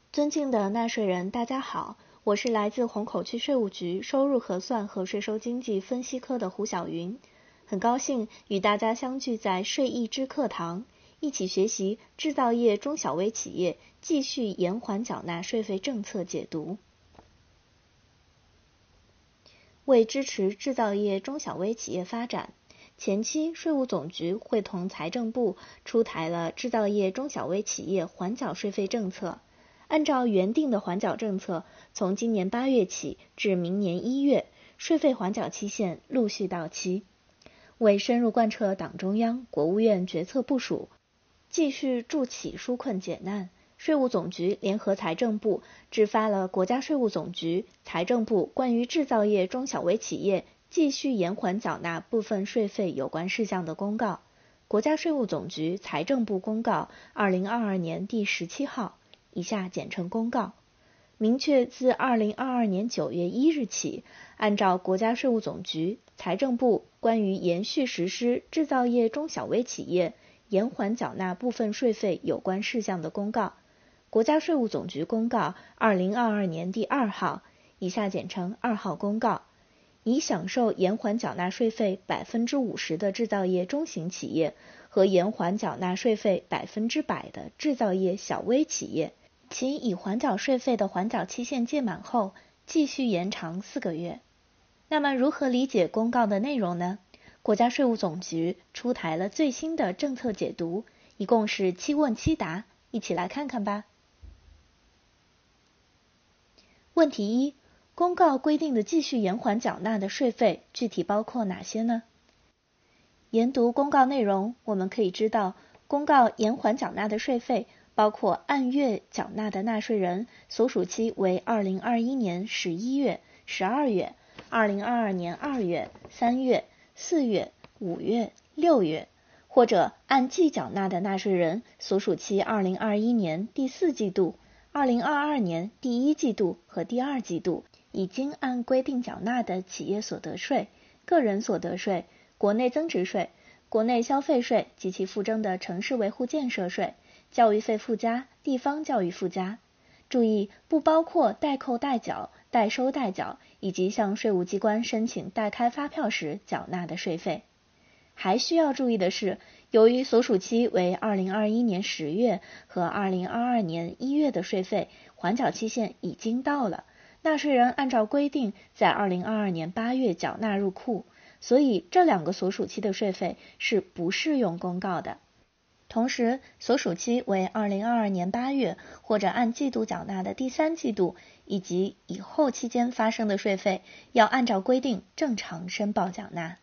尊敬的纳税人，大家好，我是来自虹口区税务局收入核算和税收经济分析科的胡晓云，很高兴与大家相聚在税益之课堂，一起学习制造业中小微企业继续延缓缴纳税费政策解读。为支持制造业中小微企业发展，前期税务总局会同财政部出台了制造业中小微企业缓缴税费政策。按照原定的缓缴政策，从今年8月起至明年1月，税费缓缴期限陆续到期。为深入贯彻党中央、国务院决策部署，继续助企纾困解难，税务总局联合财政部制发了国家税务总局、财政部关于制造业中小微企业继续延缓缴纳部分税费有关事项的公告，国家税务总局财政部公告2022年第17号。以下简称公告，明确自2022年9月1日起，按照国家税务总局、财政部关于延续实施制造业中小微企业延缓缴纳部分税费有关事项的公告，国家税务总局公告2022年第2号，以下简称2号公告，以享受延缓缴纳税费50%的制造业中型企业和延缓缴纳税费100%的制造业小微企业，其已缓缴税费的缓缴期限届满后，继续延长4个月。那么如何理解公告的内容呢？国家税务总局出台了最新的政策解读，一共是7问7答，一起来看看吧。问题1，公告规定的继续延缓缴纳的税费具体包括哪些呢？研读公告内容，我们可以知道，公告延缓缴纳的税费包括按月缴纳的纳税人，所属期为2021年11月、12月、2022年2月、3月、4月、5月、6月，或者按季缴纳的纳税人，所属期2021年第4季度、2022年第1季度和第2季度，已经按规定缴纳的企业所得税、个人所得税、国内增值税、国内消费税及其附征的城市维护建设税、教育费附加、地方教育附加。注意，不包括代扣代缴、代收代缴以及向税务机关申请代开发票时缴纳的税费。还需要注意的是，由于所属期为2021年10月和2022年1月的税费缓缴期限已经到了，纳税人按照规定在2022年8月缴纳入库，所以这2个所属期的税费是不适用公告的。同时，所属期为2022年8月或者按季度缴纳的第3季度以及以后期间发生的税费，要按照规定正常申报缴纳。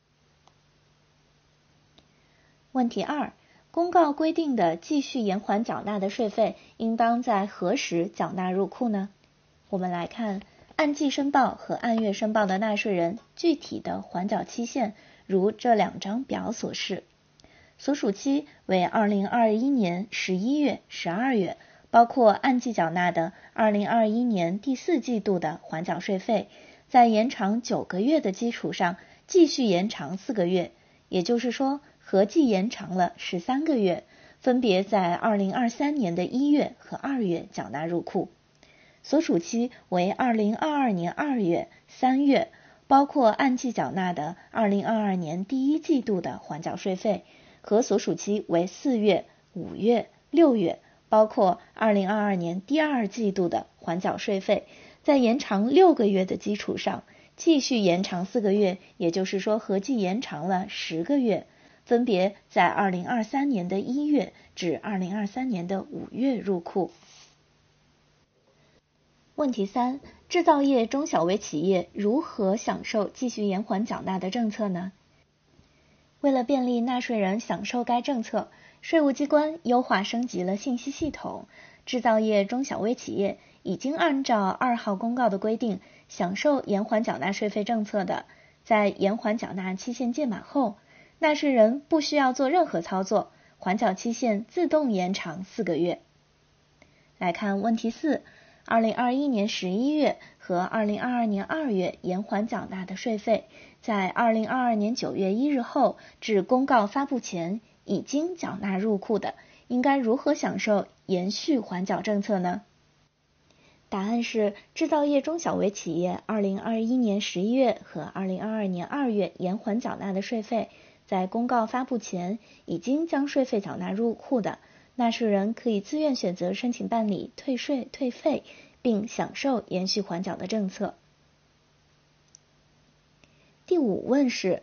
问题2，公告规定的继续延缓缴纳的税费应当在何时缴纳入库呢？我们来看按季申报和按月申报的纳税人具体的缓缴期限，如这2张表所示。所属期为2021年11月、12月，包括按季缴纳的2021年第4季度的缓缴税费，在延长9个月的基础上，继续延长4个月，也就是说，合计延长了13个月，分别在2023年的1月和2月缴纳入库。所属期为2022年2月、3月，包括按季缴纳的2022年第1季度的缓缴税费，和所属期为4月、5月、6月，包括2022年第2季度的缓缴税费，在延长6个月的基础上，继续延长4个月，也就是说合计延长了10个月，分别在2023年的1月至2023年的5月入库。问题3，制造业中小微企业如何享受继续延缓缴纳的政策呢？为了便利纳税人享受该政策，税务机关优化升级了信息系统，制造业中小微企业已经按照2号公告的规定享受延缓缴纳税费政策的，在延缓缴纳期限届满后，纳税人不需要做任何操作，缓缴期限自动延长4个月。来看问题4， 2021年11月和2022年2月延缓缴纳的税费，在2022年9月1日后至公告发布前已经缴纳入库的，应该如何享受延续缓缴政策呢？ 答案是制造业中小微企业2021年11月和2022年2月延缓缴纳的税费，在公告发布前已经将税费缴纳入库的，纳税人可以自愿选择申请办理退税退费，并享受延续缓缴的政策。第5问是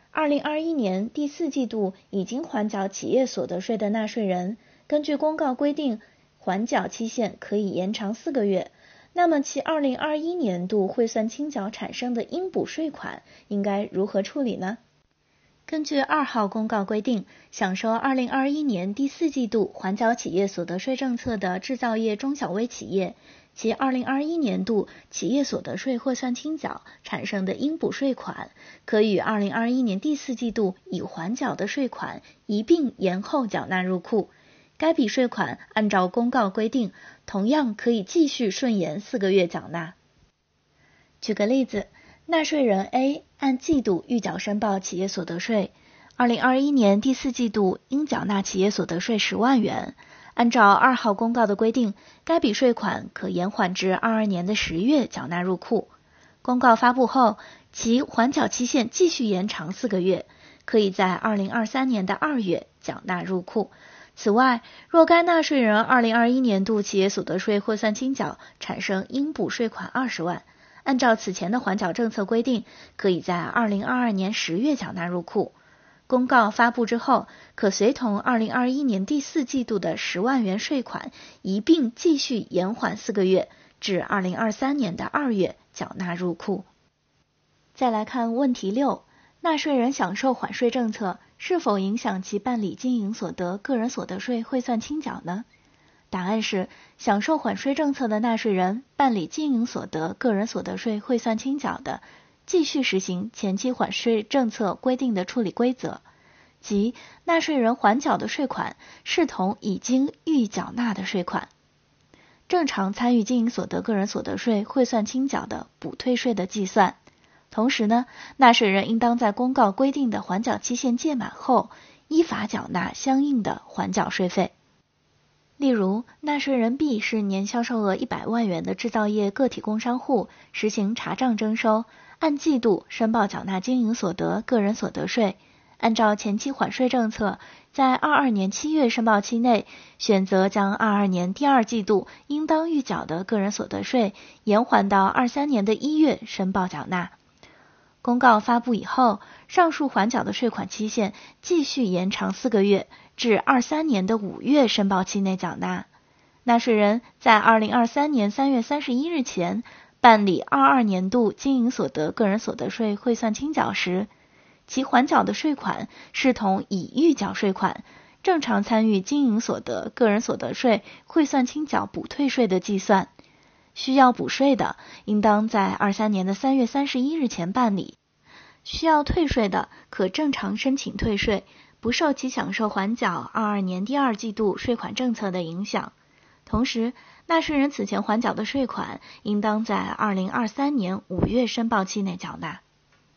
2021年第4季度已经缓缴企业所得税的纳税人，根据公告规定，缓缴期限可以延长4个月，那么其2021年度汇算清缴产生的应补税款应该如何处理呢？根据2号公告规定，享受2021年第4季度缓缴企业所得税政策的制造业中小微企业，其2021年度企业所得税汇算清缴产生的应补税款，可与2021年第4季度已缓缴的税款一并延后缴纳入库。该笔税款按照公告规定，同样可以继续顺延4个月缴纳。举个例子，纳税人 A 按季度预缴申报企业所得税，2021年第4季度应缴纳企业所得税10万元。按照2号公告的规定，该笔税款可延缓至22年的10月缴纳入库。公告发布后，其缓缴期限继续延长4个月，可以在2023年的2月缴纳入库。此外，若该纳税人2021年度企业所得税汇算清缴产生应补税款20万，按照此前的缓缴政策规定，可以在2022年10月缴纳入库。公告发布之后，可随同2021年第4季度的10万元税款一并继续延缓4个月，至2023年的2月缴纳入库。再来看问题6，纳税人享受缓税政策是否影响其办理经营所得个人所得税汇算清缴呢？答案是，享受缓税政策的纳税人办理经营所得个人所得税汇算清缴的，继续实行前期缓税政策规定的处理规则，即纳税人缓缴的税款视同已经预缴纳的税款，正常参与经营所得个人所得税汇算清缴的补退税的计算。同时呢，纳税人应当在公告规定的缓缴期限届满后，依法缴纳相应的缓缴税费。例如，纳税人 B 是年销售额100万元的制造业个体工商户，实行查账征收，按季度申报缴纳经营所得个人所得税。按照前期缓税政策，在22年7月申报期内，选择将22年第2季度应当预缴的个人所得税延缓到23年的1月申报缴纳。公告发布以后，上述缓缴的税款期限继续延长4个月，至23年的5月申报期内缴纳。纳税人在2023年3月31日前办理22年度经营所得个人所得税汇算清缴时，其缓缴的税款视同已预缴税款，正常参与经营所得个人所得税汇算清缴补退税的计算。需要补税的，应当在23年的3月31日前办理；需要退税的，可正常申请退税，不受其享受缓缴22年第2季度税款政策的影响。同时，纳税人此前缓缴的税款，应当在2023年5月申报期内缴纳。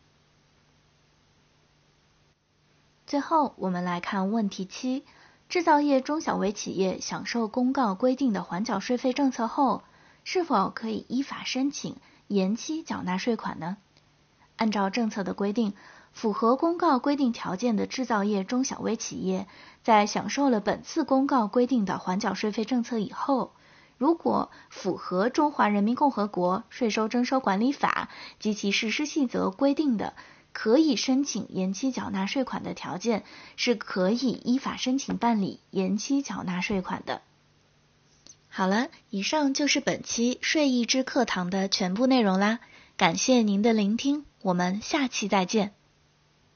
最后，我们来看问题7，制造业中小微企业享受公告规定的缓缴税费政策后，是否可以依法申请延期缴纳税款呢？按照政策的规定，符合公告规定条件的制造业中小微企业，在享受了本次公告规定的缓缴税费政策以后，如果符合中华人民共和国税收征收管理法及其实施细则规定的可以申请延期缴纳税款的条件，是可以依法申请办理延期缴纳税款的。好了，以上就是本期税益之课堂的全部内容啦，感谢您的聆听，我们下期再见。